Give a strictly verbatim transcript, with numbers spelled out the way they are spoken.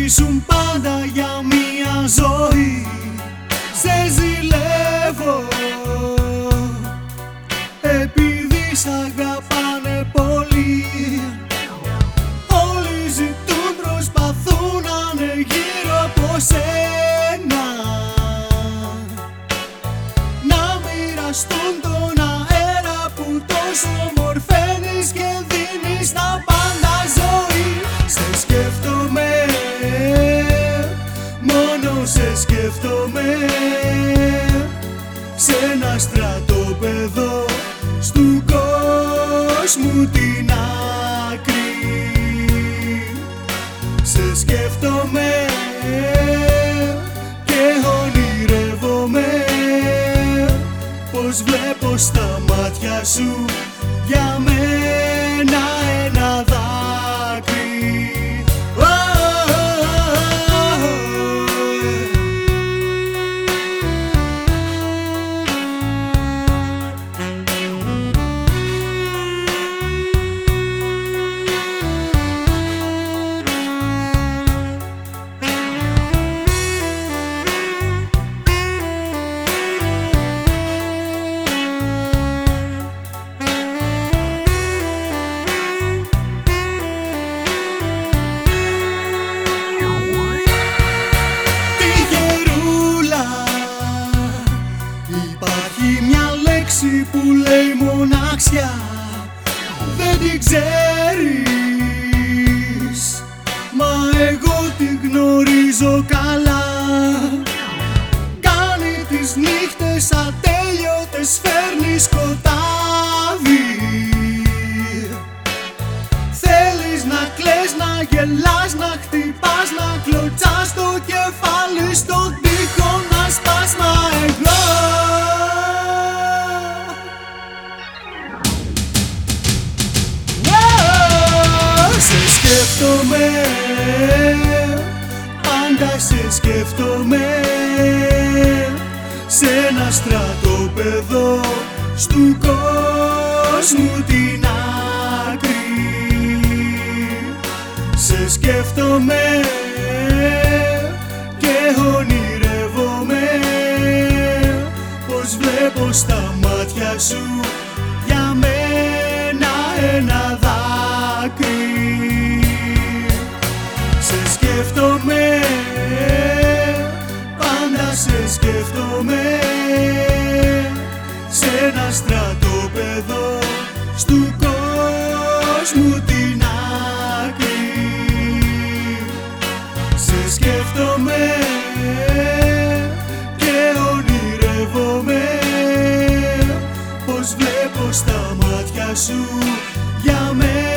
ήσουν πάντα για μια ζωή. Σε ζηλεύω επειδή σ' αγαπάνε πολύ. Όλοι ζητούν, προσπαθούν να είναι γύρω από σένα, να μοιραστούν τον αέρα που τόσο ομορφαίνεις και δίνεις τα πάντα ζωή. Σε σκέφτομαι, μόνο σε σκέφτομαι, σε ένα στρατόπεδο στου κόσμου την άκρη. Σε σκέφτομαι και ονειρεύομαι πως βλέπω στα μάτια σου για μένα ένα δάκρυ. Που λέει μοναξιά, δεν την ξέρεις, μα εγώ την γνωρίζω καλά. Κάνει τις νύχτες ατέλειωτες, φέρνει σκοτάδι. Θέλεις να κλαις, να γελάς, να χτυπάς, να κλωτσάς το κεφάλι στον τοίχο να σπάς, μα εγώ σε σκέφτομαι, πάντα σε σκέφτομαι, σε ένα στρατόπεδο στου κόσμου την άκρη. Σε σκέφτομαι και ονειρεύομαι πως βλέπω στα μάτια σου για μένα ένα δάκρυ. Σε σκέφτομαι, πάντα σε σκέφτομαι, σε ένα στρατόπεδο στου κόσμου την άκρη. Σε σκέφτομαι και ονειρεύομαι πως βλέπω στα μάτια σου για μένα